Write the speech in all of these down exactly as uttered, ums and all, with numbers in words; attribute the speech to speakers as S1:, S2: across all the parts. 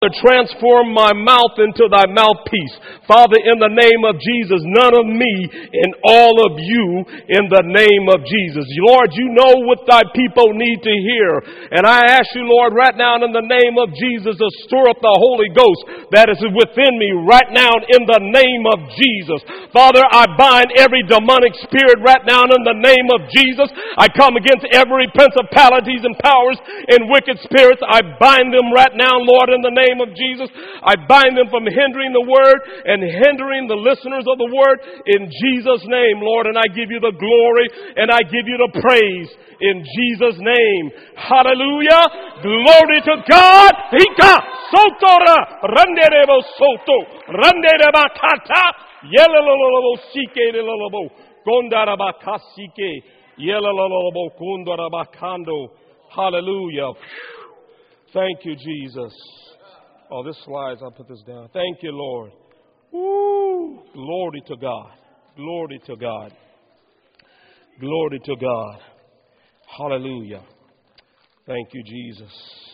S1: to transform my mouth into thy mouthpiece. Father, in the name of Jesus, none of me and all of you in the name of Jesus. Lord, you know what thy people need to hear. And I ask you, Lord, right now in the name of Jesus, to stir up the Holy Ghost that is within me right now in the name of Jesus. Father, I bind every demonic spirit right now in the name of Jesus. I come against every principalities and powers and wicked spirits. I bind them right now, Lord, in the name of Jesus. I bind them from hindering the word and hindering the listeners of the word in Jesus' name, Lord. And I give you the glory and I give you the praise in Jesus' name. Hallelujah. Glory to God. Hika sotora randerebo soto randereba kata yelelolobo sike lelolobo gondaraba kasike yelelolobo gondaraba kando. Hallelujah. Thank you, Jesus. Oh, this slides. I'll put this down. Thank you, Lord. Woo! Glory to God. Glory to God. Glory to God. Hallelujah. Thank you, Jesus.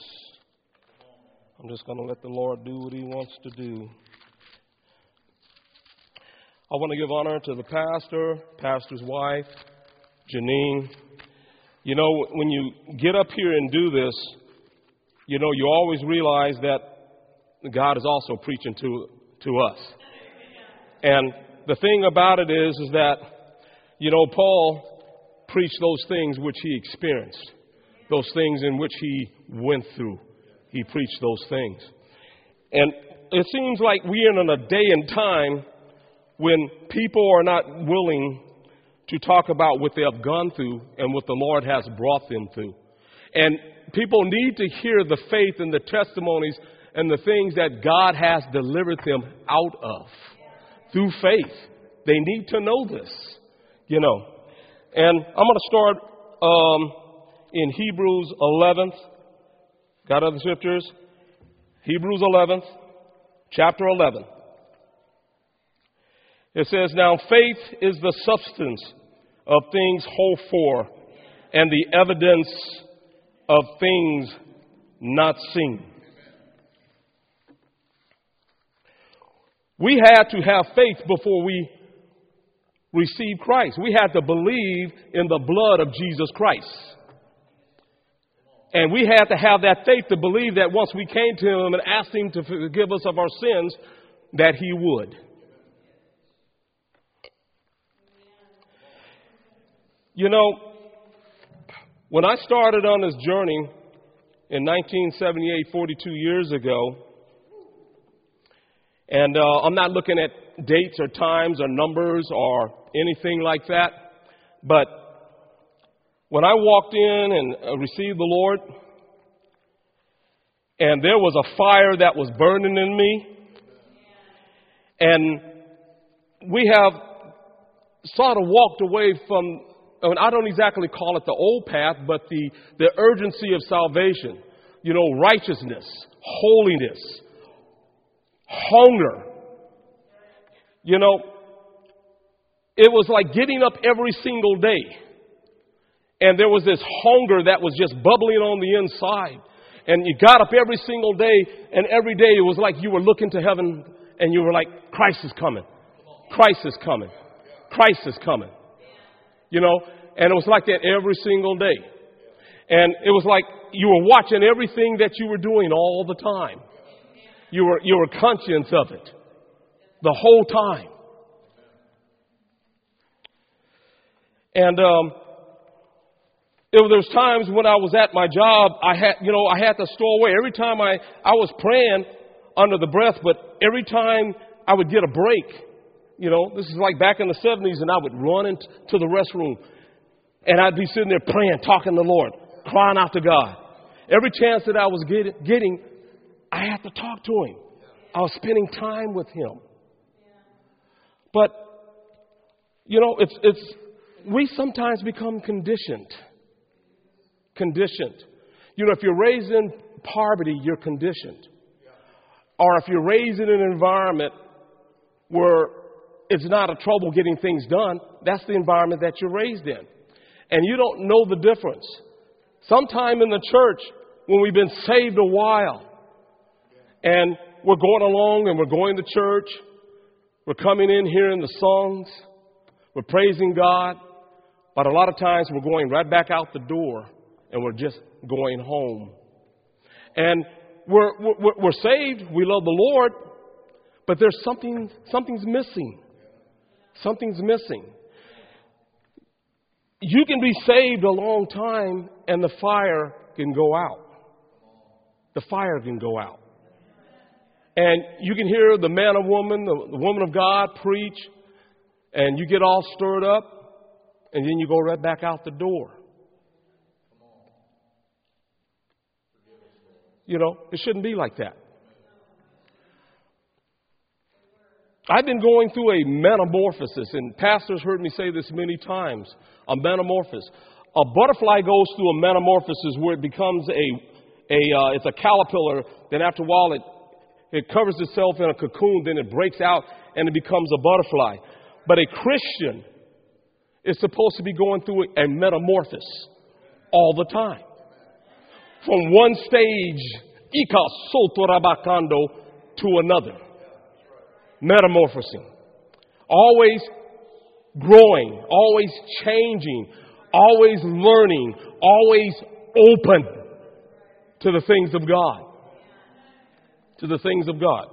S1: I'm just going to let the Lord do what he wants to do. I want to give honor to the pastor, pastor's wife, Janine. You know, when you get up here and do this, you know, you always realize that God is also preaching to to us. And the thing about it is, is that, you know, Paul preached those things which he experienced, those things in which he went through. He preached those things. And it seems like we're in a day and time when people are not willing to talk about what they have gone through and what the Lord has brought them through. And people need to hear the faith and the testimonies and the things that God has delivered them out of through faith. They need to know this, you know. And I'm going to start um, in Hebrews eleventh. Got other scriptures? Hebrews eleventh, chapter eleven. It says, now faith is the substance of things hoped for and the evidence of things not seen. We had to have faith before we received Christ. We had to believe in the blood of Jesus Christ. And we had to have that faith to believe that once we came to him and asked him to forgive us of our sins, that he would. You know, when I started on this journey in nineteen seventy-eight, forty-two years ago, and uh, I'm not looking at dates or times or numbers or anything like that, but when I walked in and uh, received the Lord, and there was a fire that was burning in me, and we have sort of walked away from, I mean, I don't exactly call it the old path, but the, the urgency of salvation, you know, righteousness, holiness, hunger. You know, it was like getting up every single day. And there was this hunger that was just bubbling on the inside. And you got up every single day, and every day it was like you were looking to heaven and you were like, Christ is coming. Christ is coming. Christ is coming. You know, and it was like that every single day. And it was like you were watching everything that you were doing all the time. You were, you were conscious of it the whole time. And, um, It, there was times when I was at my job, I had, you know, I had to stow away. Every time I, I was praying under the breath, but every time I would get a break, you know, this is like back in the seventies, and I would run into the restroom, and I'd be sitting there praying, talking to the Lord, crying out to God. Every chance that I was get, getting, I had to talk to him. I was spending time with him. But, you know, it's it's we sometimes become conditioned. Conditioned. You know, if you're raised in poverty, you're conditioned. Or if you're raised in an environment where it's not a trouble getting things done, that's the environment that you're raised in. And you don't know the difference. Sometime in the church, when we've been saved a while, And we're going along and we're going to church. We're coming in hearing the songs. We're praising God. But a lot of times we're going right back out the door and we're just going home. And we're, we're, we're saved. We love the Lord. But there's something, something's missing. Something's missing. You can be saved a long time and the fire can go out. The fire can go out. And you can hear the man or woman, the, the woman of God preach, and you get all stirred up, and then you go right back out the door. You know, it shouldn't be like that. I've been going through a metamorphosis, and pastors heard me say this many times, a metamorphosis. A butterfly goes through a metamorphosis where it becomes a, a uh, it's a caterpillar, then after a while it It covers itself in a cocoon, then it breaks out and it becomes a butterfly. But a Christian is supposed to be going through a metamorphosis all the time. From one stage, ika sotorabakando, to another. Metamorphosing. Always growing, always changing, always learning, always open to the things of God. To the things of God.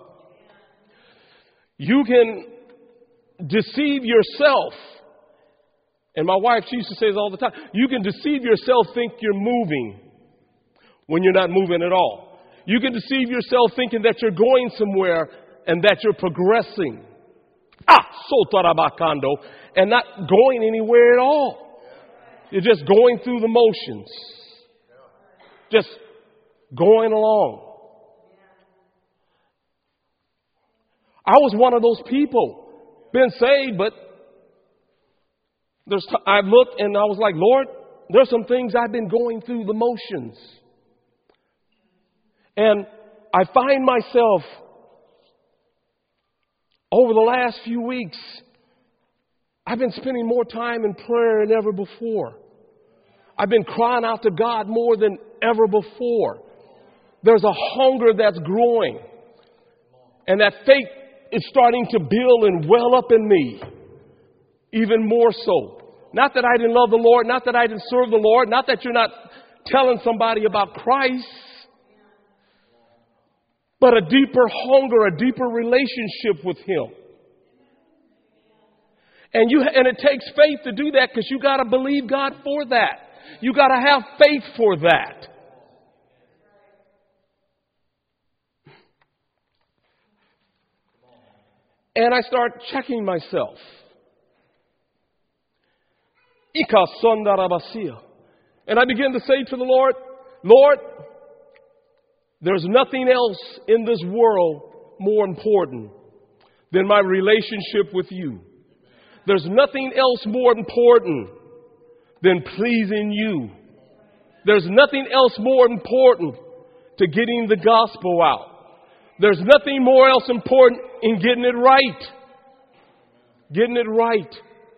S1: You can deceive yourself. And my wife, she used to say this all the time. You can deceive yourself, think you're moving when you're not moving at all. You can deceive yourself thinking that you're going somewhere and that you're progressing. Ah, sotarabakando, and not going anywhere at all. You're just going through the motions. Just going along. I was one of those people, been saved, but there's t- I've looked and I was like, Lord, there's some things I've been going through the motions. And I find myself over the last few weeks, I've been spending more time in prayer than ever before. I've been crying out to God more than ever before. There's a hunger that's growing. And that faith is starting to build and well up in me, even more so. Not that I didn't love the Lord, not that I didn't serve the Lord, not that you're not telling somebody about Christ, but a deeper hunger, a deeper relationship with Him. And you, and it takes faith to do that because you got to believe God for that. You got to have faith for that. And I start checking myself. Ika sondarabasia. And I begin to say to the Lord, Lord, there's nothing else in this world more important than my relationship with you. There's nothing else more important than pleasing you. There's nothing else more important to getting the gospel out. There's nothing more else important in getting it right. Getting it right.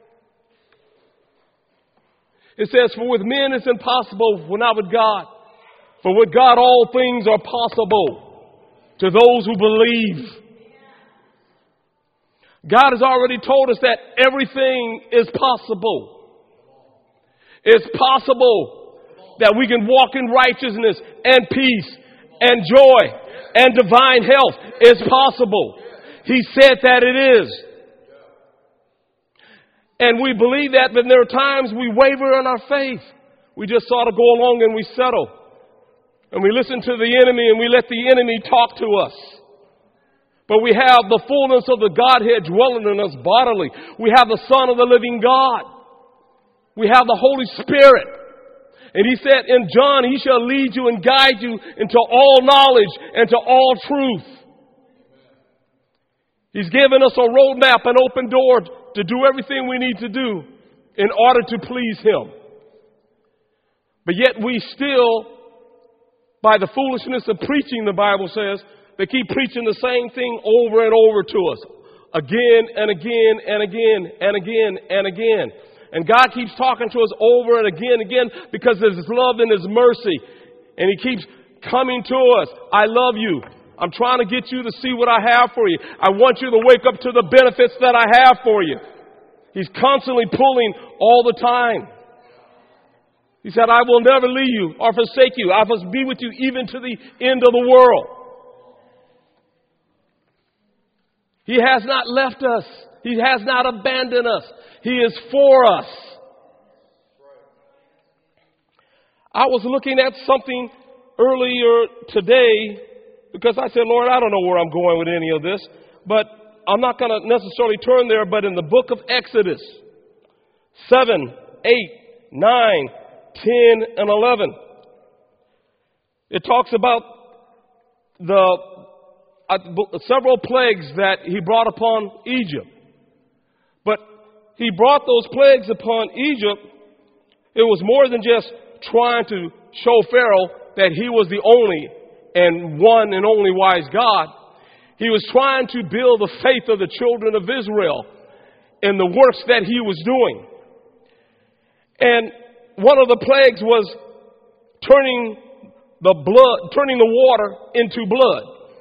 S1: It says, for with men it's impossible, but not with God. For with God all things are possible to those who believe. God has already told us that everything is possible. It's possible that we can walk in righteousness and peace and joy and divine health. It's possible. He said that it is. And we believe that, but there are times we waver in our faith. We just sort of go along and we settle. And we listen to the enemy and we let the enemy talk to us. But we have the fullness of the Godhead dwelling in us bodily. We have the Son of the living God. We have the Holy Spirit. And He said in John, He shall lead you and guide you into all knowledge and to all truth. He's given us a roadmap, an open door to do everything we need to do in order to please Him. But yet we still, by the foolishness of preaching, the Bible says, they keep preaching the same thing over and over to us. Again and again and again and again and again. And God keeps talking to us over and again and again because of His love and His mercy. And He keeps coming to us. I love you. I'm trying to get you to see what I have for you. I want you to wake up to the benefits that I have for you. He's constantly pulling all the time. He said, I will never leave you or forsake you. I must be with you even to the end of the world. He has not left us. He has not abandoned us. He is for us. I was looking at something earlier today because I said, Lord, I don't know where I'm going with any of this, but I'm not going to necessarily turn there. But in the book of Exodus seven, eight, nine, ten, and eleven, it talks about the uh, several plagues that he brought upon Egypt. But he brought those plagues upon Egypt. It was more than just trying to show Pharaoh that he was the only and one and only wise God. He was trying to build the faith of the children of Israel in the works that he was doing. And one of the plagues was turning the blood, turning the water into blood.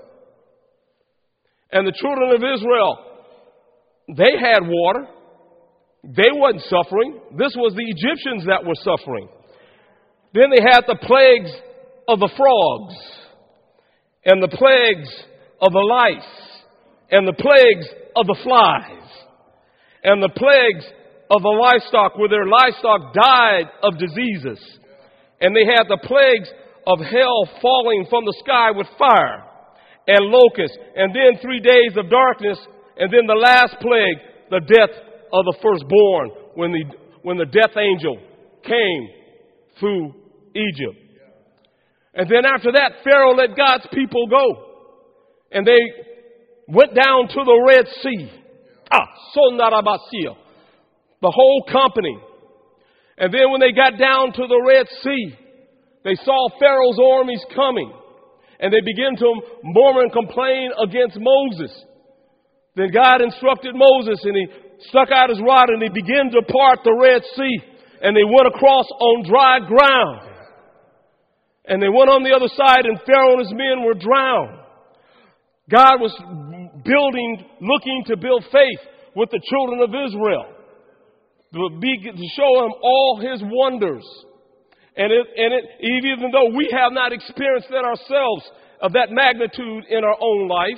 S1: And the children of Israel, they had water. They wasn't suffering. This was the Egyptians that were suffering. Then they had the plagues of the frogs, and the plagues of the lice, and the plagues of the flies, and the plagues of the livestock, where their livestock died of diseases. And they had the plagues of hell falling from the sky with fire and locusts, and then three days of darkness, and then the last plague, the death of the firstborn, when the when the death angel came through Egypt. And then after that, Pharaoh let God's people go. And they went down to the Red Sea. Ah, Sonarabasia. The whole company. And then when they got down to the Red Sea, they saw Pharaoh's armies coming. And they began to murmur and complain against Moses. Then God instructed Moses, and he stuck out his rod, and he began to part the Red Sea. And they went across on dry ground. And they went on the other side, and Pharaoh and his men were drowned. God was building, looking to build faith with the children of Israel, to, be, to show them all his wonders. And, it, and it, even though we have not experienced that ourselves of that magnitude in our own life,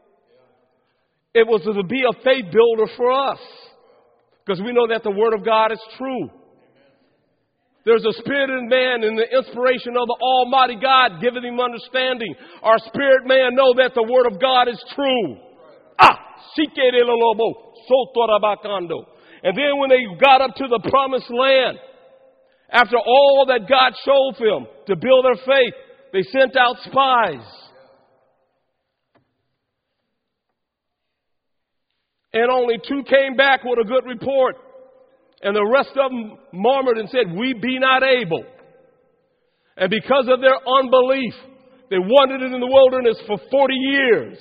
S1: it was to be a faith builder for us, because we know that the Word of God is true. There's a spirit in man, and the inspiration of the Almighty God giving him understanding. Our spirit man know that the Word of God is true. Ah, and then when they got up to the promised land, after all that God showed them to build their faith, they sent out spies. And only two came back with a good report. And the rest of them murmured and said, we be not able. And because of their unbelief, they wandered in the wilderness for forty years.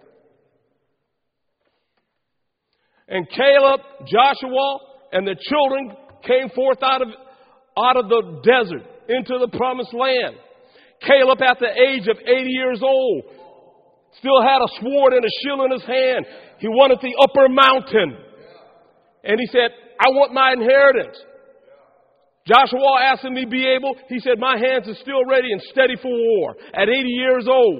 S1: And Caleb, Joshua, and the children came forth out of, out of the desert into the promised land. Caleb, at the age of eighty years old, still had a sword and a shield in his hand. He wanted the upper mountain. And he said, I want my inheritance. Joshua asked him to be able. He said, my hands are still ready and steady for war at eighty years old.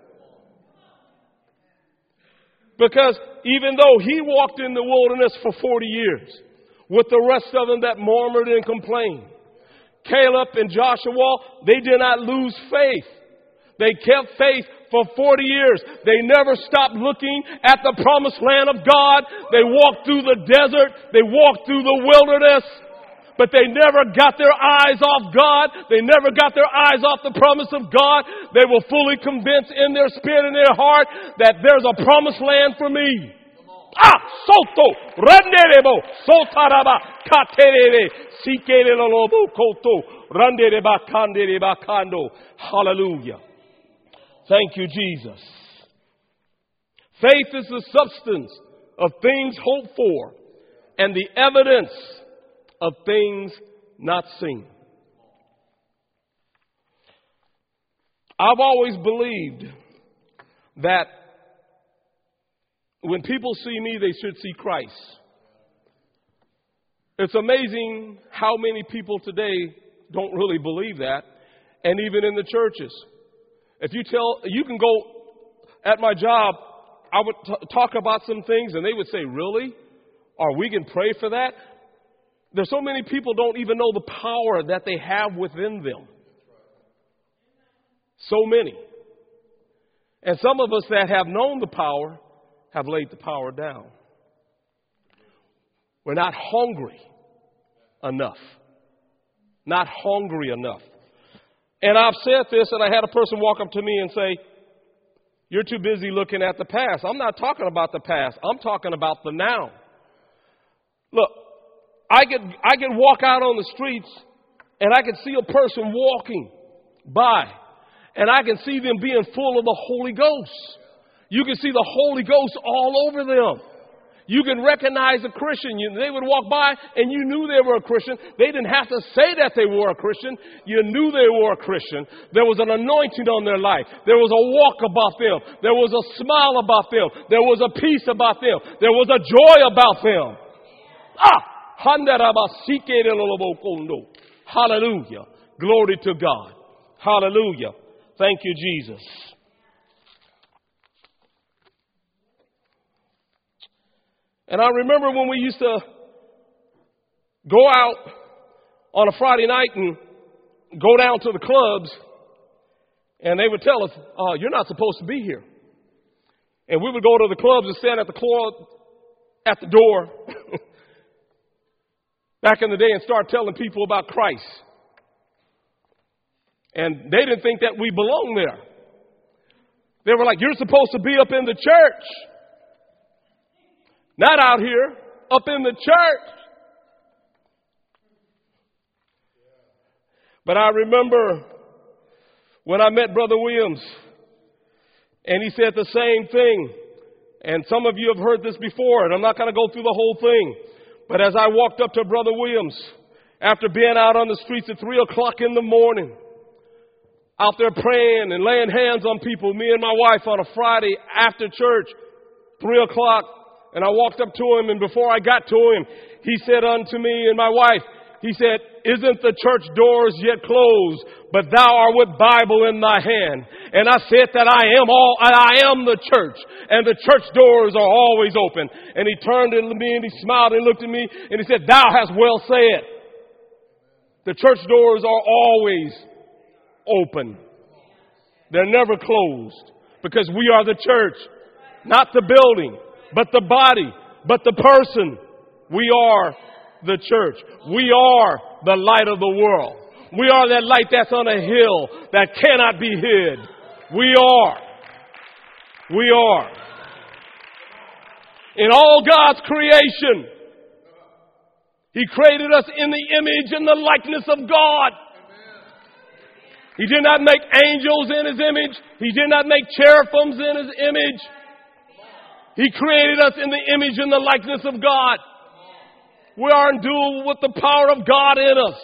S1: Because even though he walked in the wilderness for forty years with the rest of them that murmured and complained, Caleb and Joshua, they did not lose faith. They kept faith for forty years. They never stopped looking at the promised land of God. They walked through the desert. They walked through the wilderness. But they never got their eyes off God. They never got their eyes off the promise of God. They were fully convinced in their spirit and their heart that there's a promised land for me. Ah, soto, randerebo, sotaraba, katerebe, sikerelolobo, koto, randereba, kandereba, kando. Hallelujah. Thank you, Jesus. Faith is the substance of things hoped for and the evidence of things not seen. I've always believed that when people see me, they should see Christ. It's amazing how many people today don't really believe that, and even in the churches. If you tell, you can go at my job, I would t- talk about some things, and they would say, really? Or we can pray for that? There's so many people don't even know the power that they have within them. So many. And some of us that have known the power have laid the power down. We're not hungry enough. Not hungry enough. And I've said this, and I had a person walk up to me and say, you're too busy looking at the past. I'm not talking about the past. I'm talking about the now. Look, I could, I could walk out on the streets, and I could see a person walking by, and I can see them being full of the Holy Ghost. You can see the Holy Ghost all over them. You can recognize a Christian. You, they would walk by and you knew they were a Christian. They didn't have to say that they were a Christian. You knew they were a Christian. There was an anointing on their life. There was a walk about them. There was a smile about them. There was a peace about them. There was a joy about them. Ah! Hallelujah. Glory to God. Hallelujah. Thank you, Jesus. And I remember when we used to go out on a Friday night and go down to the clubs, and they would tell us, oh, you're not supposed to be here. And we would go to the clubs and stand at the club, at the door back in the day and start telling people about Christ. And they didn't think that we belonged there. They were like, you're supposed to be up in the church. Not out here, up in the church. But I remember when I met Brother Williams, and he said the same thing. And some of you have heard this before, and I'm not going to go through the whole thing. But as I walked up to Brother Williams, after being out on the streets at three o'clock in the morning, out there praying and laying hands on people, me and my wife on a Friday after church, three o'clock, and I walked up to him, and before I got to him, he said unto me and my wife, he said, isn't the church doors yet closed, but thou art with Bible in thy hand? And I said that I am all, I am the church, and the church doors are always open. And he turned to me and he smiled and looked at me and he said, thou hast well said. The church doors are always open. They're never closed, because we are the church, not the building, but the body, but the person. We are the church. We are the light of the world. We are that light that's on a hill that cannot be hid. We are. We are. In all God's creation, He created us in the image and the likeness of God. He did not make angels in His image. He did not make cherubims in His image. He created us in the image and the likeness of God. We are endued with the power of God in us.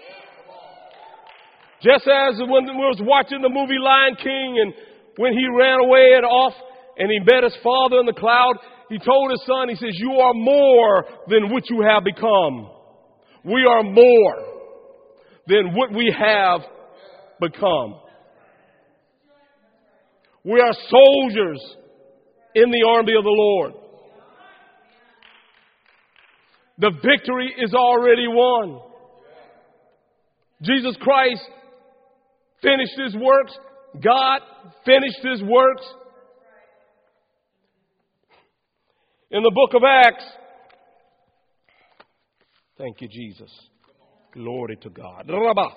S1: Just as when we was watching the movie Lion King, and when he ran away and off and he met his father in the cloud, he told his son, he says, you are more than what you have become. We are more than what we have become. We are soldiers in the army of the Lord. The victory is already won. Jesus Christ finished His works. God finished His works. In the book of Acts, thank you, Jesus. Glory to God.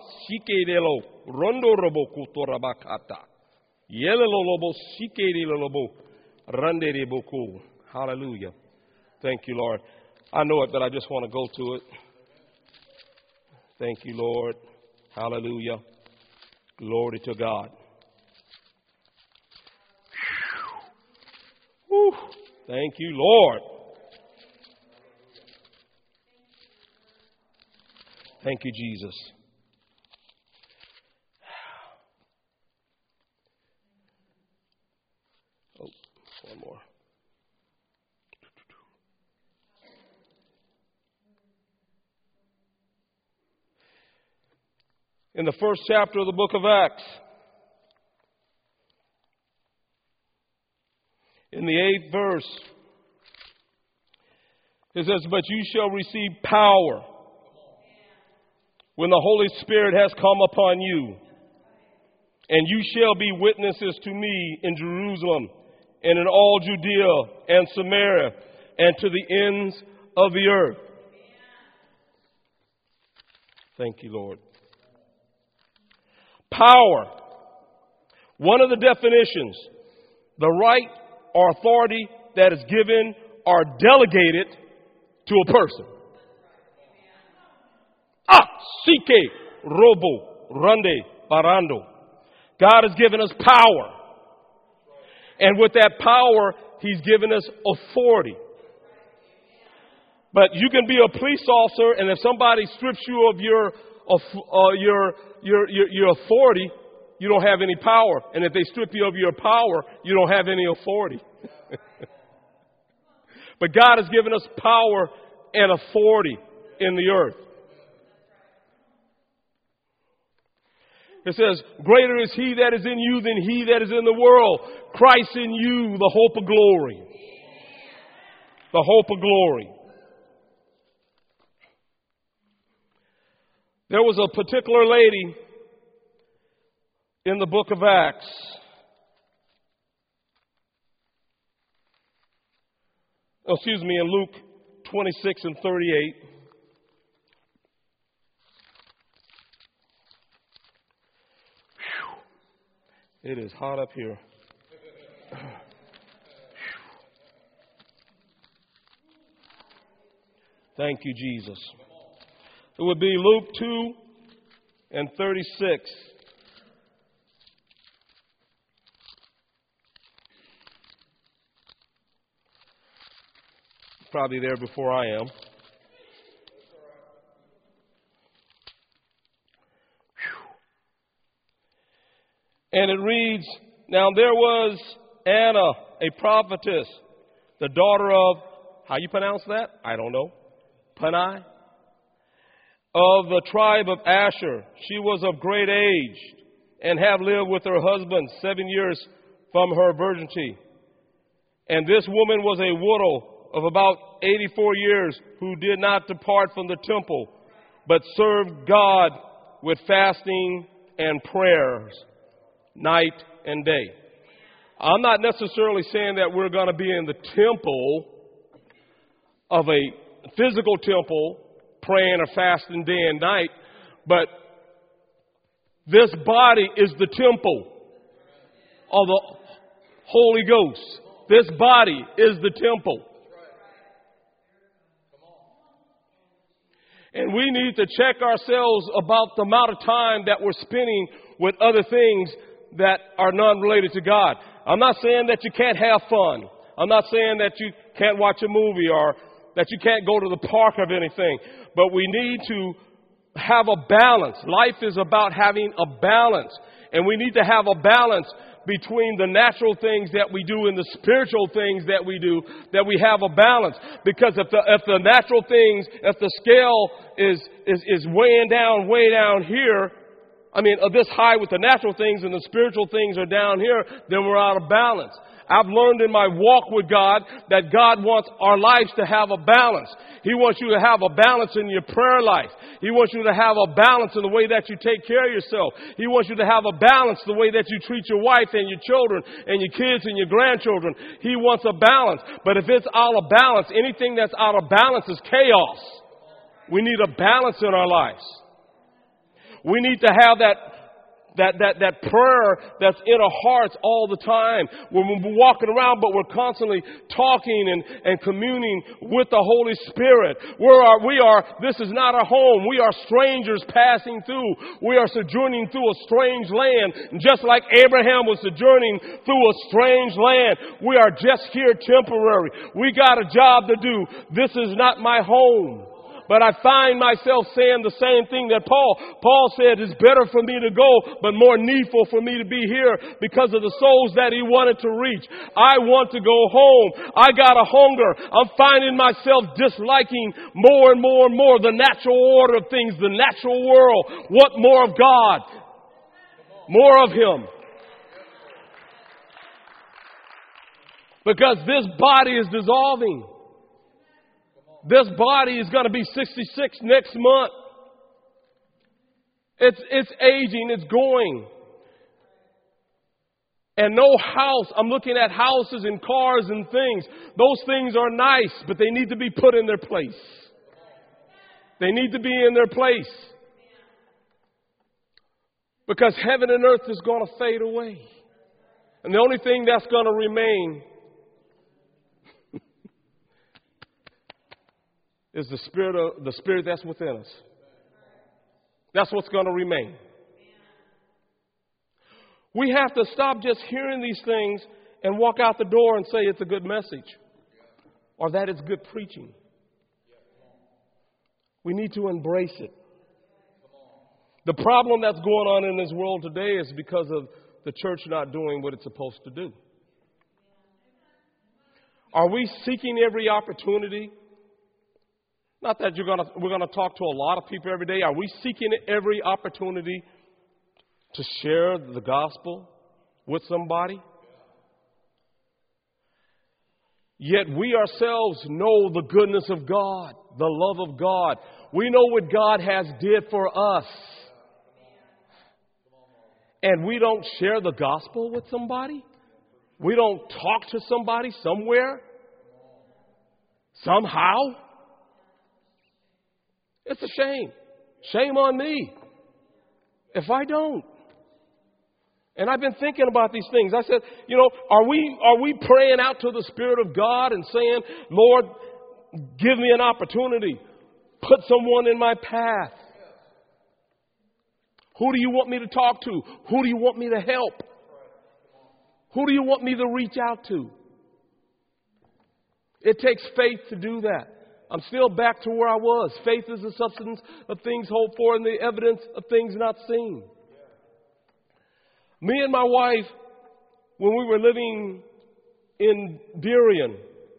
S1: Hallelujah. Thank you, Lord. I know it, but I just want to go to it. Thank you, Lord. Hallelujah. Glory to God. Whew. Thank you, Lord. Thank you, Jesus. One more. In the first chapter of the book of Acts, in the eighth verse, it says, "But you shall receive power when the Holy Spirit has come upon you, and you shall be witnesses to me in Jerusalem and in all Judea and Samaria and to the ends of the earth." Thank you, Lord. Power. One of the definitions, the right or authority that is given or delegated to a person. Ah, sike, robo, rande, barando. God has given us power. And with that power, He's given us authority. But you can be a police officer, and if somebody strips you of your uh, your, your your your authority, you don't have any power. And if they strip you of your power, you don't have any authority. But God has given us power and authority in the earth. It says, "Greater is He that is in you than he that is in the world. Christ in you, the hope of glory." The hope of glory. There was a particular lady in the book of Acts. Oh, excuse me, in Luke twenty-six and thirty-eight. Whew. It is hot up here. Thank you, Jesus. It would be Luke two and thirty-six. Probably there before I am. And it reads, "Now there was Anna, a prophetess, the daughter of," how you pronounce that? I don't know. Panai? "Of the tribe of Asher. She was of great age, and have lived with her husband seven years from her virginity. And this woman was a widow of about eighty-four years, who did not depart from the temple, but served God with fasting and prayers night and day." I'm not necessarily saying that we're going to be in the temple of a physical temple, praying or fasting day and night, but this body is the temple of the Holy Ghost. This body is the temple. And we need to check ourselves about the amount of time that we're spending with other things that are non-related to God. I'm not saying that you can't have fun. I'm not saying that you can't watch a movie or that you can't go to the park or anything. But we need to have a balance. Life is about having a balance. And we need to have a balance between the natural things that we do and the spiritual things that we do, that we have a balance. Because if the if the natural things, if the scale is is, is weighing down, way down here, I mean, this high with the natural things and the spiritual things are down here, then we're out of balance. I've learned in my walk with God that God wants our lives to have a balance. He wants you to have a balance in your prayer life. He wants you to have a balance in the way that you take care of yourself. He wants you to have a balance the way that you treat your wife and your children and your kids and your grandchildren. He wants a balance. But if it's out of balance, anything that's out of balance is chaos. We need a balance in our lives. We need to have that That, that, that prayer that's in our hearts all the time. When we're walking around, but we're constantly talking and, and communing with the Holy Spirit. We are, we are, this is not our home. We are strangers passing through. We are sojourning through a strange land. And just like Abraham was sojourning through a strange land, we are just here temporary. We got a job to do. This is not my home. But I find myself saying the same thing that Paul. Paul said it's better for me to go, but more needful for me to be here because of the souls that he wanted to reach. I want to go home. I got a hunger. I'm finding myself disliking more and more and more the natural order of things, the natural world. What more of God? More of Him. Because this body is dissolving. This body is going to be sixty-six next month. It's, it's aging. It's going. And no house. I'm looking at houses and cars and things. Those things are nice, but they need to be put in their place. They need to be in their place. Because heaven and earth is going to fade away. And the only thing that's going to remain is the spirit of the spirit that's within us. That's what's going to remain. We have to stop just hearing these things and walk out the door and say it's a good message or that it's good preaching. We need to embrace it. The problem that's going on in this world today is because of the church not doing what it's supposed to do. Are we seeking every opportunity? Not that you're gonna, we're going to talk to a lot of people every day. Are we seeking every opportunity to share the gospel with somebody? Yet we ourselves know the goodness of God, the love of God. We know what God has did for us. And we don't share the gospel with somebody? We don't talk to somebody somewhere? Somehow? It's a shame. Shame on me if I don't. And I've been thinking about these things. I said, you know, are we are we praying out to the Spirit of God and saying, Lord, give me an opportunity. Put someone in my path. Who do you want me to talk to? Who do you want me to help? Who do you want me to reach out to? It takes faith to do that. I'm still back to where I was. Faith is the substance of things hoped for and the evidence of things not seen. Me and my wife, when we were living in Burien,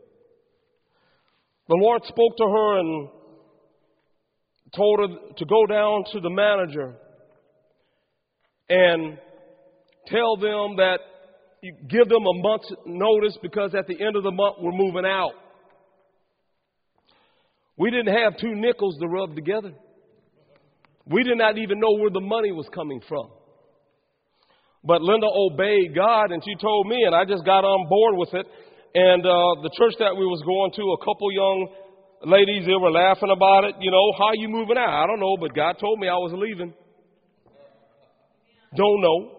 S1: the Lord spoke to her and told her to go down to the manager and tell them that you give them a month's notice because at the end of the month we're moving out. We didn't have two nickels to rub together. We did not even know where the money was coming from. But Linda obeyed God, and she told me, and I just got on board with it. And uh, the church that we was going to, a couple young ladies, they were laughing about it. You know, how are you moving out? I don't know, but God told me I was leaving. Don't know.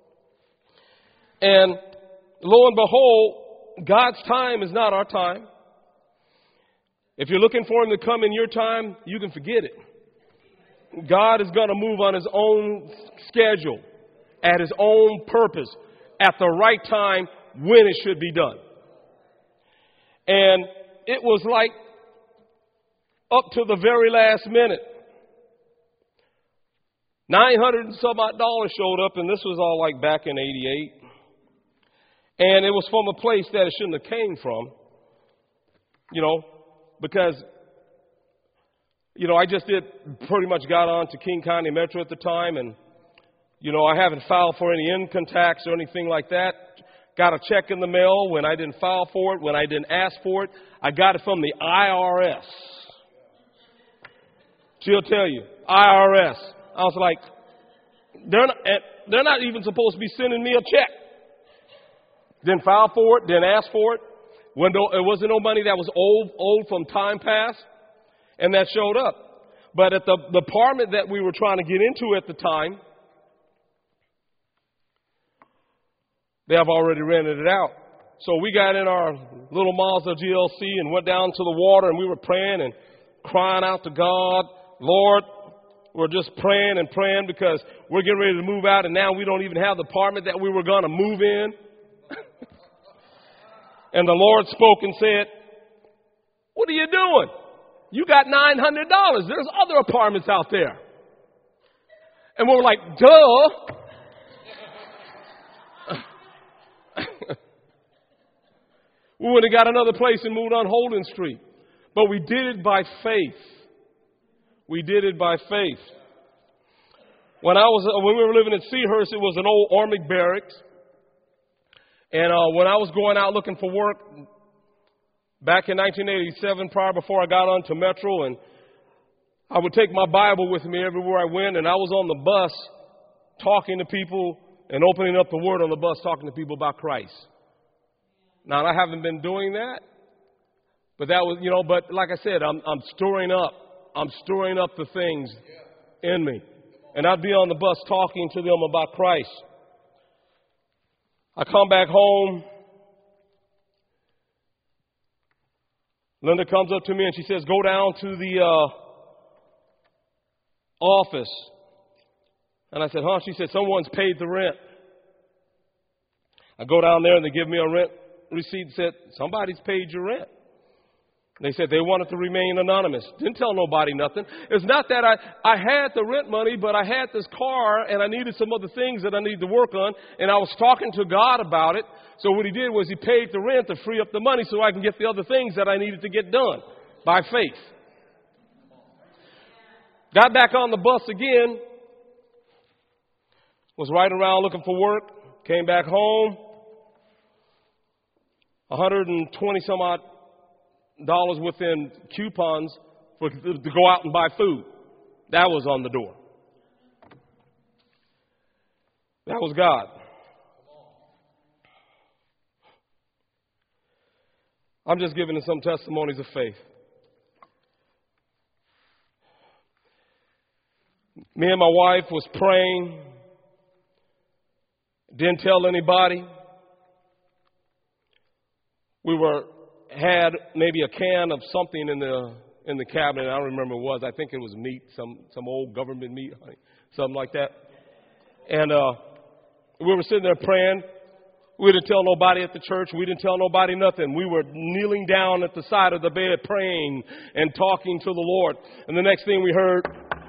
S1: And lo and behold, God's time is not our time. If you're looking for Him to come in your time, you can forget it. God is going to move on His own schedule, at His own purpose, at the right time, when it should be done. And it was like up to the very last minute. nine hundred and some odd dollars showed up, and this was all like back in eighty-eight. And it was from a place that it shouldn't have came from. You know, because, you know, I just did pretty much got on to King County Metro at the time, and, you know, I haven't filed for any income tax or anything like that. Got a check in the mail when I didn't file for it, when I didn't ask for it. I got it from the I R S. She'll tell you, I R S. I was like, they're not, they're not even supposed to be sending me a check. Didn't file for it, didn't ask for it. When no, it wasn't no money that was old, old from time past, and that showed up. But at the, the apartment that we were trying to get into at the time, they have already rented it out. So we got in our little Mazda G L C and went down to the water, and we were praying and crying out to God, Lord, we're just praying and praying because we're getting ready to move out, and now we don't even have the apartment that we were going to move in. And the Lord spoke and said, what are you doing? You got nine hundred dollars. There's other apartments out there. And we were like, duh. We would have got another place and moved on Holden Street. But we did it by faith. We did it by faith. When I was when we were living in Seahurst, it was an old army barracks. And uh, when I was going out looking for work back in nineteen eighty-seven, prior before I got onto Metro, and I would take my Bible with me everywhere I went, and I was on the bus talking to people and opening up the Word on the bus, talking to people about Christ. Now, I haven't been doing that, but that was, you know, but like I said, I'm, I'm stirring up. I'm stirring up the things in me. And I'd be on the bus talking to them about Christ. I come back home. Linda comes up to me and she says, go down to the uh, office. And I said, huh? She said, someone's paid the rent. I go down there and they give me a rent receipt and said, somebody's paid your rent. They said they wanted to remain anonymous. Didn't tell nobody nothing. It's not that I, I had the rent money, but I had this car and I needed some other things that I needed to work on. And I was talking to God about it. So what he did was he paid the rent to free up the money so I can get the other things that I needed to get done by faith. Got back on the bus again. Was riding around looking for work. Came back home. one hundred twenty some odd dollars within coupons for to go out and buy food. That was on the door. That was God. I'm just giving you some testimonies of faith. Me and my wife was praying. Didn't tell anybody. We were had maybe a can of something in the in the cabinet. I don't remember what it was. I think it was meat, some some old government meat, honey, something like that. And uh, we were sitting there praying. We didn't tell nobody at the church. We didn't tell nobody nothing. We were kneeling down at the side of the bed praying and talking to the Lord. And the next thing we heard,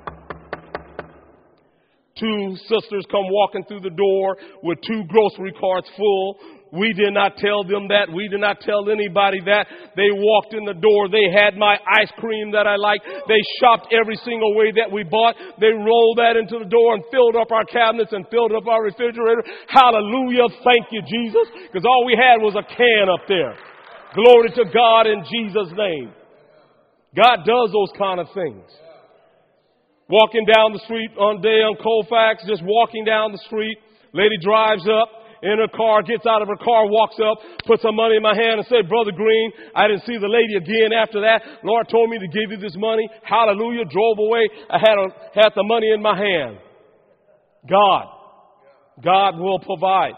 S1: two sisters come walking through the door with two grocery carts full. We did not tell them that. We did not tell anybody that. They walked in the door. They had my ice cream that I liked. They shopped every single way that we bought. They rolled that into the door and filled up our cabinets and filled up our refrigerator. Hallelujah. Thank you, Jesus. Because all we had was a can up there. Glory to God in Jesus' name. God does those kind of things. Walking down the street one day on Colfax, just walking down the street. Lady drives up in her car, gets out of her car, walks up, puts some money in my hand and said, Brother Green, I didn't see the lady again after that. Lord told me to give you this money. Hallelujah. Drove away. I had, a, had the money in my hand. God. God will provide.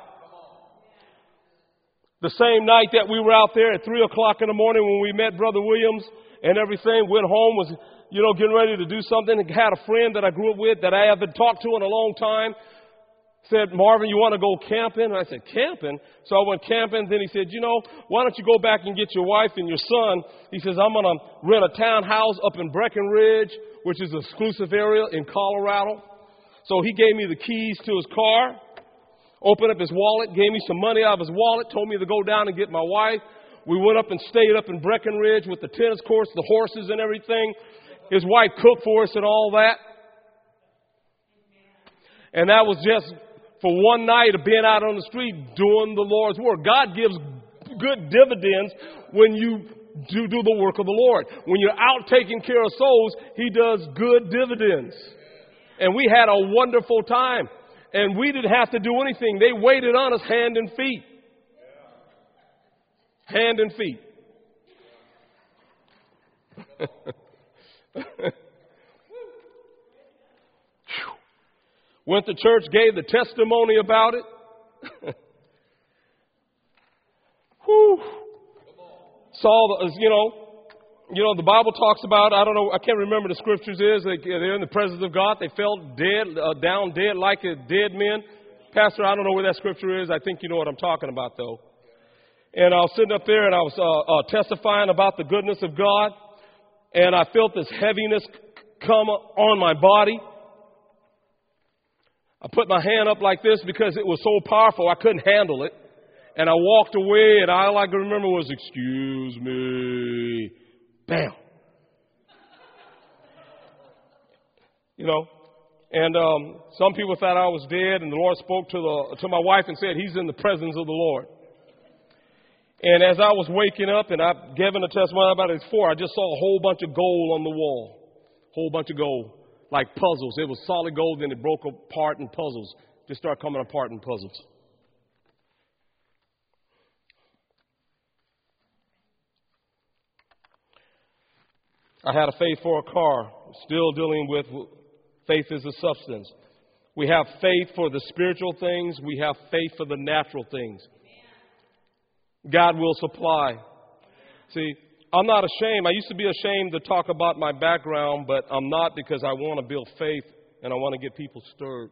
S1: The same night that we were out there at three o'clock in the morning when we met Brother Williams and everything, went home, was, you know, getting ready to do something. Had a friend that I grew up with that I haven't talked to in a long time. Said, Marvin, you want to go camping? And I said, camping? So I went camping. Then he said, you know, why don't you go back and get your wife and your son? He says, I'm going to rent a townhouse up in Breckenridge, which is an exclusive area in Colorado. So he gave me the keys to his car, opened up his wallet, gave me some money out of his wallet, told me to go down and get my wife. We went up and stayed up in Breckenridge with the tennis courts, the horses and everything. His wife cooked for us and all that. And that was just for one night of being out on the street doing the Lord's work. God gives good dividends when you do, do the work of the Lord. When you're out taking care of souls, He does good dividends. And we had a wonderful time. And we didn't have to do anything. They waited on us hand and feet. Hand and feet. Went to church, gave the testimony about it. Whew. Saw the, you know, you know, the Bible talks about, I don't know, I can't remember the scriptures is, they, they're in the presence of God. They fell dead, uh, down dead like a dead men. Pastor, I don't know where that scripture is. I think you know what I'm talking about though. And I was sitting up there and I was uh, uh, testifying about the goodness of God. and I felt this heaviness come on my body. I put my hand up like this because it was so powerful I couldn't handle it. And I walked away, and all I could remember was, excuse me. Bam. You know, and um, some people thought I was dead, and the Lord spoke to the to my wife and said, he's in the presence of the Lord. And as I was waking up, and I've given a testimony about it before, I just saw a whole bunch of gold on the wall. Whole bunch of gold, like puzzles. It was solid gold, then it broke apart in puzzles. Just started coming apart in puzzles. I had a faith for a car, still dealing with faith as a substance. We have faith for the spiritual things. We have faith for the natural things. God will supply. See, I'm not ashamed. I used to be ashamed to talk about my background, but I'm not, because I want to build faith and I want to get people stirred.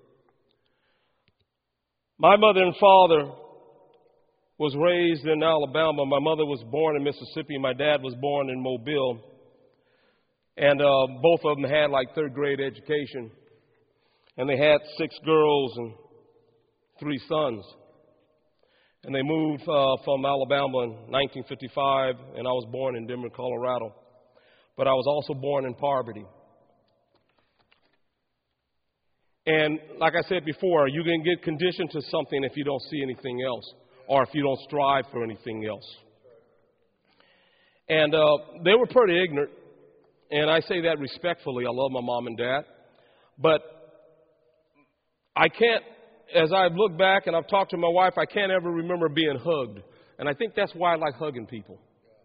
S1: My mother and father was raised in Alabama. My mother was born in Mississippi. My dad was born in Mobile. And uh, both of them had like third grade education. And they had six girls and three sons. And they moved uh, from Alabama in nineteen fifty-five, and I was born in Denver, Colorado. But I was also born in poverty. And like I said before, you can get conditioned to something if you don't see anything else, or if you don't strive for anything else. And uh, they were pretty ignorant. And I say that respectfully. I love my mom and dad. But I can't, as I've looked back and I've talked to my wife, I can't ever remember being hugged. And I think that's why I like hugging people.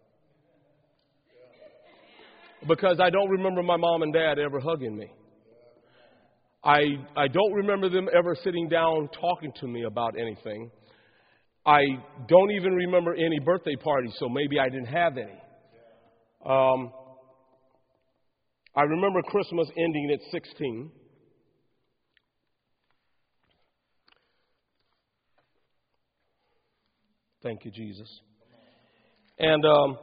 S1: Because I don't remember my mom and dad ever hugging me. I, I don't remember them ever sitting down talking to me about anything. I don't even remember any birthday parties, so maybe I didn't have any. Um... I remember Christmas ending at sixteen. Thank you, Jesus. And um,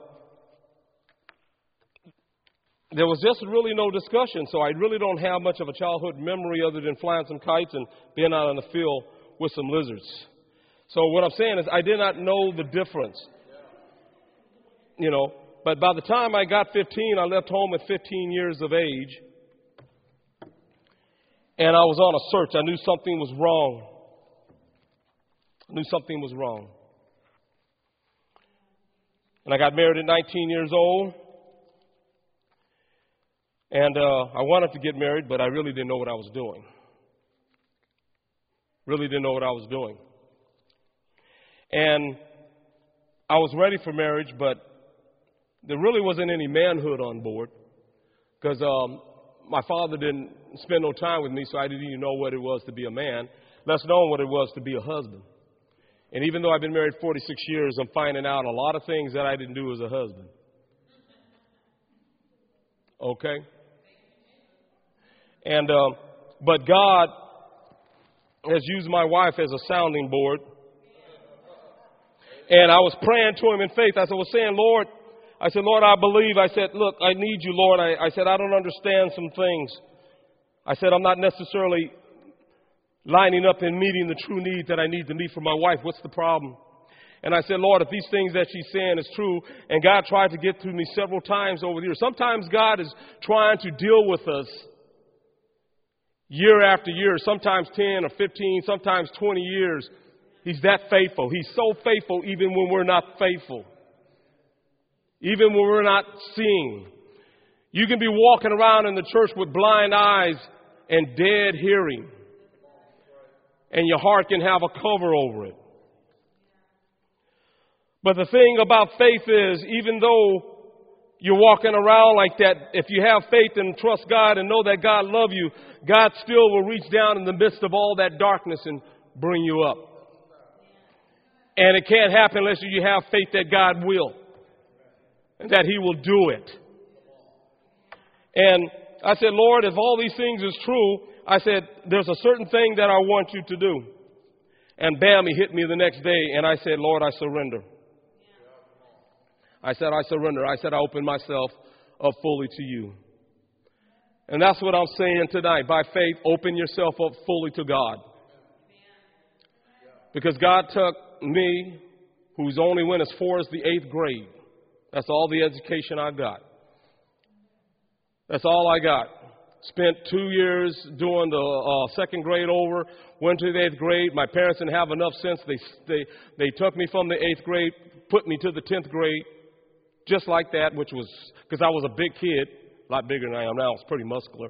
S1: there was just really no discussion, so I really don't have much of a childhood memory other than flying some kites and being out in the field with some lizards. So what I'm saying is I did not know the difference. You know. But by the time I got fifteen, I left home at fifteen years of age. And I was on a search. I knew something was wrong. I knew something was wrong. And I got married at nineteen years old. And uh, I wanted to get married, but I really didn't know what I was doing. Really didn't know what I was doing. And I was ready for marriage, but there really wasn't any manhood on board, because um, my father didn't spend no time with me, so I didn't even know what it was to be a man, less known what it was to be a husband. And even though I've been married forty-six years, I'm finding out a lot of things that I didn't do as a husband. Okay? And um, but God has used my wife as a sounding board. And I was praying to him in faith. I was saying, Lord, I said, Lord, I believe. I said, look, I need you, Lord. I, I said, I don't understand some things. I said, I'm not necessarily lining up and meeting the true need that I need to meet for my wife. What's the problem? And I said, Lord, if these things that she's saying is true, and God tried to get to me several times over the years. Sometimes God is trying to deal with us year after year, sometimes ten or fifteen, sometimes twenty years. He's that faithful. He's so faithful even when we're not faithful. Even when we're not seeing. You can be walking around in the church with blind eyes and dead hearing. And your heart can have a cover over it. But the thing about faith is, even though you're walking around like that, if you have faith and trust God and know that God loves you, God still will reach down in the midst of all that darkness and bring you up. And it can't happen unless you have faith that God will. And that He will do it. And I said, Lord, if all these things is true, I said, there's a certain thing that I want you to do. And bam, He hit me the next day. And I said, Lord, I surrender. I said, I surrender. I said, I open myself up fully to you. And that's what I'm saying tonight. By faith, open yourself up fully to God. Because God took me, who's only went as far as the eighth grade. That's all the education I got. That's all I got. Spent two years doing the uh, second grade over, went to the eighth grade. My parents didn't have enough sense. They, they, they took me from the eighth grade, put me to the tenth grade, just like that, which was because I was a big kid, a lot bigger than I am now. I was pretty muscular.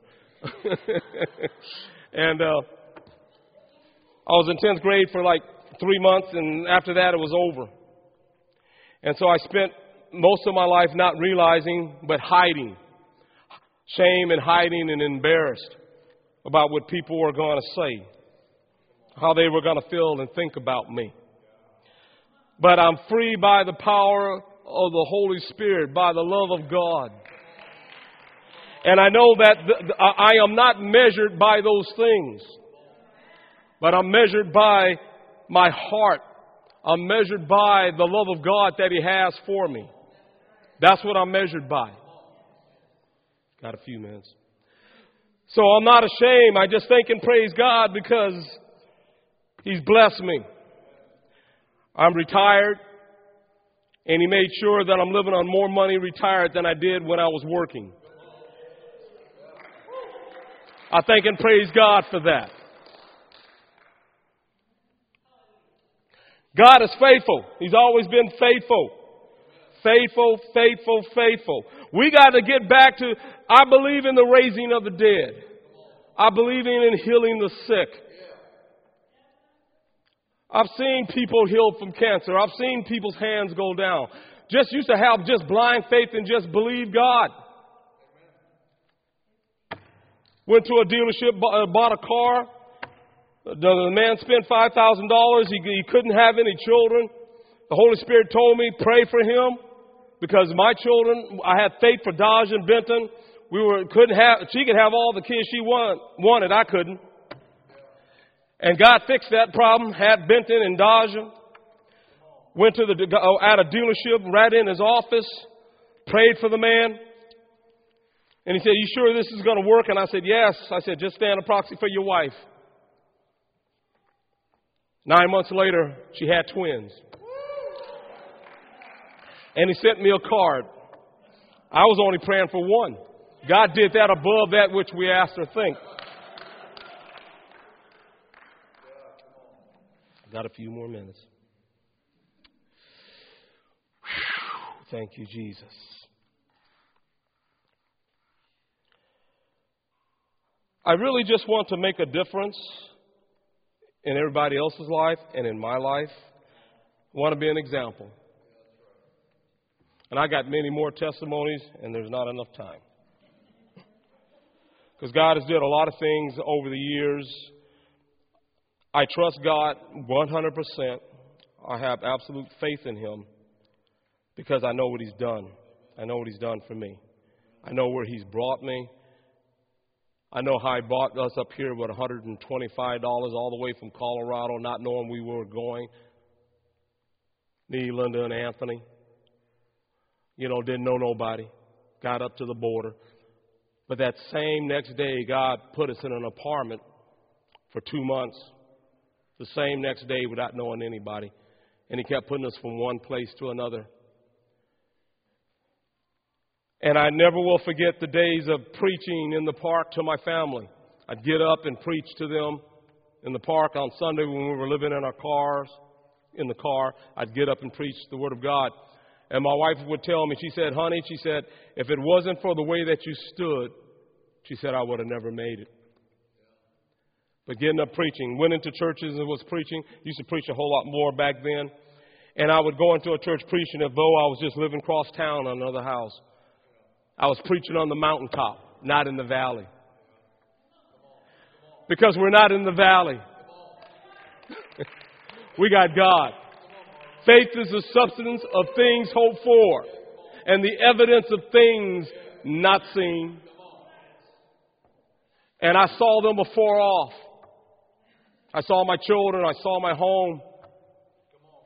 S1: and uh, I was in tenth grade for like three months, and after that it was over. And so I spent most of my life not realizing, but hiding. Shame and hiding and embarrassed about what people were going to say, how they were going to feel and think about me. But I'm free by the power of the Holy Spirit, by the love of God. And I know that the, the, I am not measured by those things, but I'm measured by my heart. I'm measured by the love of God that He has for me. That's what I'm measured by. Got a few minutes. So I'm not ashamed. I just thank and praise God because He's blessed me. I'm retired, and He made sure that I'm living on more money retired than I did when I was working. I thank and praise God for that. God is faithful. He's always been faithful. Faithful, faithful, faithful. We got to get back to, I believe in the raising of the dead. I believe in healing the sick. I've seen people healed from cancer. I've seen people's hands go down. Just used to have just blind faith and just believe God. Went to a dealership, bought a car. The man spent five thousand dollars. He, he couldn't have any children. The Holy Spirit told me, pray for him. Because my children, I had faith for Dodge and Benton. We were couldn't have. She could have all the kids she want, wanted. I couldn't. And God fixed that problem. Had Benton and Dodge. Went to the at a dealership, right in his office. Prayed for the man. And he said, "You sure this is going to work?" And I said, "Yes." I said, "Just stand a proxy for your wife." Nine months later, she had twins. And he sent me a card. I was only praying for one. God did that above that which we asked or think. Got a few more minutes. Whew, thank you, Jesus. I really just want to make a difference in everybody else's life and in my life. I want to be an example. And I got many more testimonies, and there's not enough time. Because God has did a lot of things over the years. I trust God one hundred percent. I have absolute faith in Him because I know what He's done. I know what He's done for me. I know where He's brought me. I know how He brought us up here with one hundred twenty-five dollars all the way from Colorado, not knowing we were going. Me, Linda, and Anthony. You know, didn't know nobody. Got up to the border. But that same next day, God put us in an apartment for two months. The same next day without knowing anybody. And He kept putting us from one place to another. And I never will forget the days of preaching in the park to my family. I'd get up and preach to them in the park on Sunday when we were living in our cars, in the car. I'd get up and preach the Word of God. And my wife would tell me, she said, "Honey," she said, "if it wasn't for the way that you stood," she said, "I would have never made it." But getting up preaching, went into churches and was preaching. Used to preach a whole lot more back then. And I would go into a church preaching as though I was just living across town on another house. I was preaching on the mountaintop, not in the valley. Because we're not in the valley. We got God. Faith is the substance of things hoped for and the evidence of things not seen. And I saw them afar off. I saw my children. I saw my home.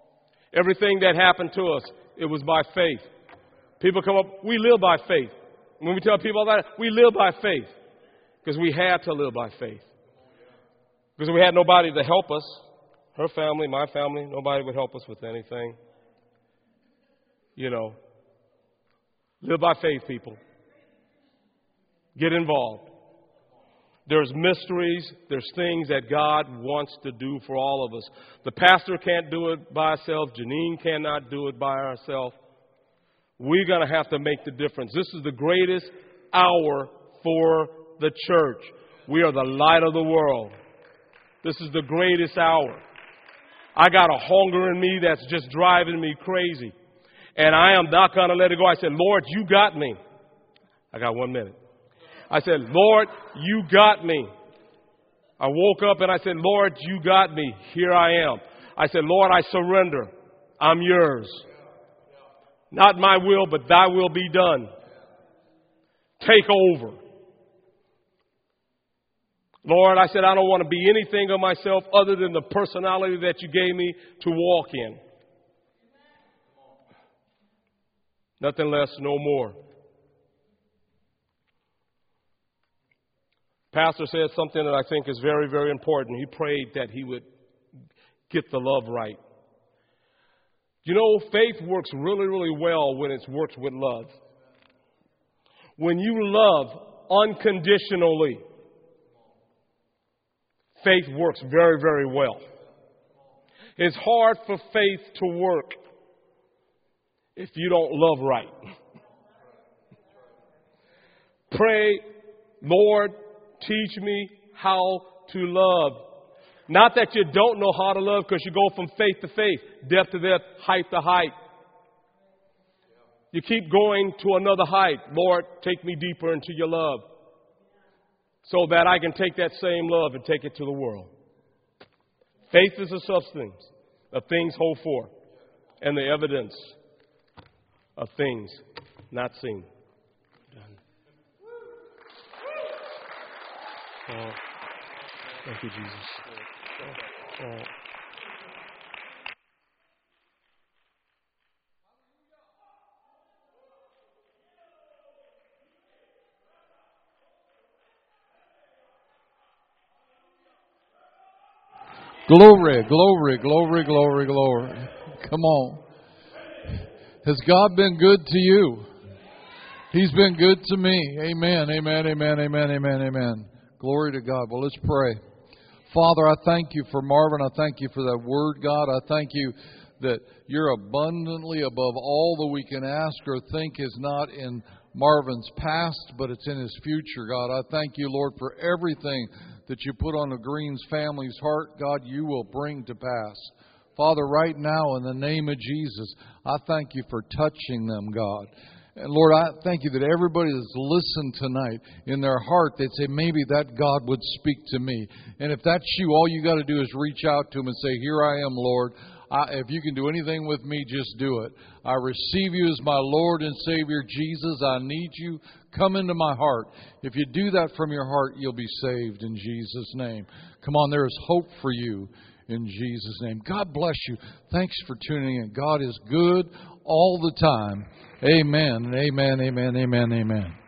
S1: Everything that happened to us, it was by faith. People come up, we live by faith. When we tell people that, we live by faith because we had to live by faith. Because we had nobody to help us. Her family, my family, nobody would help us with anything. You know, live by faith, people. Get involved. There's mysteries. There's things that God wants to do for all of us. The pastor can't do it by herself. Janine cannot do it by herself. We're going to have to make the difference. This is the greatest hour for the church. We are the light of the world. This is the greatest hour. I got a hunger in me that's just driving me crazy. And I am not going to let it go. I said, Lord, you got me. I got one minute. I said, Lord, you got me. I woke up and I said, Lord, you got me. Here I am. I said, Lord, I surrender. I'm yours. Not my will, but thy will be done. Take over. Lord, I said, I don't want to be anything of myself other than the personality that you gave me to walk in. Nothing less, no more. Pastor said something that I think is very, very important. He prayed that he would get the love right. You know, faith works really, really well when it's worked with love. When you love unconditionally, faith works very, very well. It's hard for faith to work if you don't love right. Pray, Lord, teach me how to love. Not that you don't know how to love because you go from faith to faith, depth to depth, height to height. You keep going to another height. Lord, take me deeper into your love so that I can take that same love and take it to the world. Faith is a substance of things hoped for and the evidence of things not seen. Oh, thank you, Jesus. Oh, oh.
S2: Glory, glory, glory, glory, glory. Come on. Has God been good to you? He's been good to me. Amen, amen, amen, amen, amen, amen. Glory to God. Well, let's pray. Father, I thank you for Marvin. I thank you for that word, God. I thank you that you're abundantly above all that we can ask or think is not in Marvin's past, but it's in his future, God. I thank you, Lord, for everything that you put on the Greens family's heart, God, you will bring to pass. Father, right now, in the name of Jesus, I thank you for touching them, God. And Lord, I thank you that everybody that's listened tonight, in their heart, they'd say, maybe that God would speak to me. And if that's you, all you got to do is reach out to him and say, here I am, Lord. I, if you can do anything with me, just do it. I receive you as my Lord and Savior, Jesus. I need you. Come into my heart. If you do that from your heart, you'll be saved in Jesus' name. Come on, there is hope for you in Jesus' name. God bless you. Thanks for tuning in. God is good all the time. Amen. Amen. Amen. Amen. Amen.